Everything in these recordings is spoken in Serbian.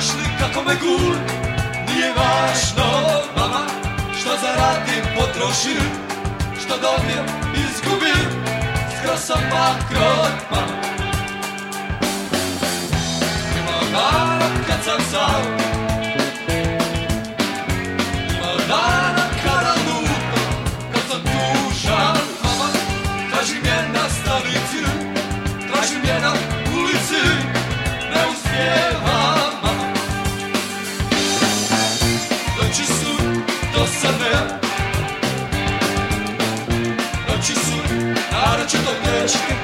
Znaš li kako me guli, nije važno, mama, što zaradim, potrošim, što dobijem, izgubim, skoro sam bankrot, mama. Ima dana kad sam sam, ima dana kada lupam, kad sam tužan, mama. Tražim je na stanici, tražim je na ulici, ne uspijevam, mama. Noći su dosadne, noći su naročito teške,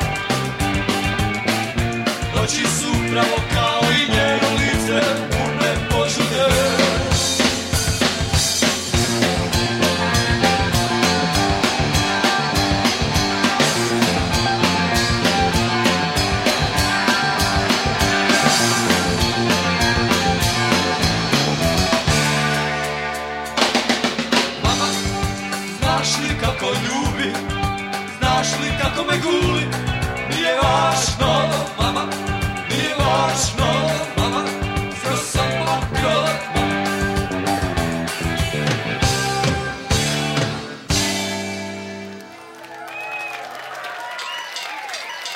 noći su pravo kao i njeno lice, pune požude. Mama, znaš li kako ljubi, znaš li kako me guli,